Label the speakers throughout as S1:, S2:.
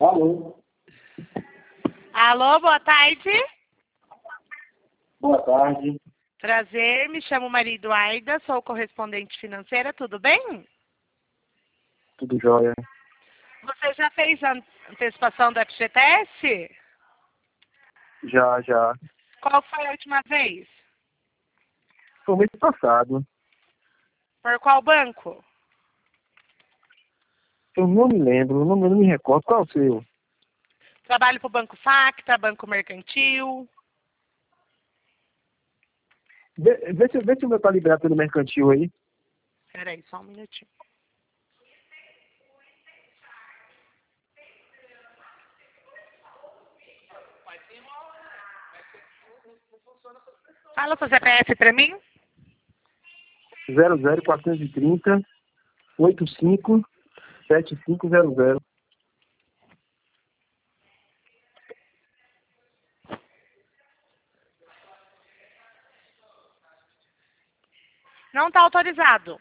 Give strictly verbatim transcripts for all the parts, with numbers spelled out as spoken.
S1: Alô?
S2: Alô, boa tarde.
S1: Boa tarde.
S2: Prazer, me chamo Maria Eduarda, sou correspondente financeira, tudo bem?
S1: Tudo jóia?
S2: Você já fez a antecipação do F G T S?
S1: Já, já.
S2: Qual foi a última vez?
S1: Foi mês passado.
S2: Por qual banco?
S1: Eu não me lembro, não, não me recordo. Qual é o seu?
S2: Trabalho para o Banco Facta, Banco Mercantil.
S1: Vê, vê, se, vê se o meu tá liberado pelo mercantil aí.
S2: Espera aí, só um minutinho. Fala seu C P F para mim.
S1: zero zero quatrocentos e trinta oitenta e cinco setenta e cinco zero zero.
S2: Não está autorizado.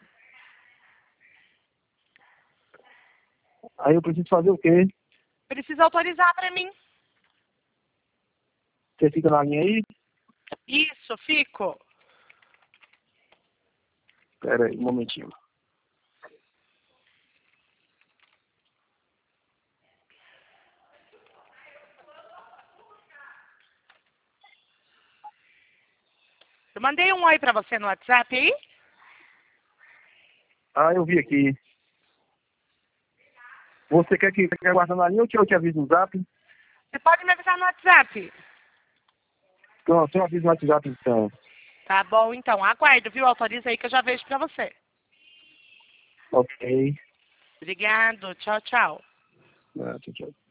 S1: Aí eu preciso fazer o quê?
S2: Precisa autorizar para mim.
S1: Você fica na linha aí?
S2: Isso, fico.
S1: Pera aí, um momentinho.
S2: Eu mandei um oi para você no WhatsApp aí.
S1: Ah, eu vi aqui. Você quer que quer guardar na linha ou que eu te aviso no zap?
S2: Você pode me avisar no WhatsApp.
S1: Pronto, eu aviso no WhatsApp então.
S2: Tá bom, então. Aguardo, viu? Autoriza aí que eu já vejo para você.
S1: Ok.
S2: Obrigado. Tchau, tchau.
S1: Ah, tchau, tchau.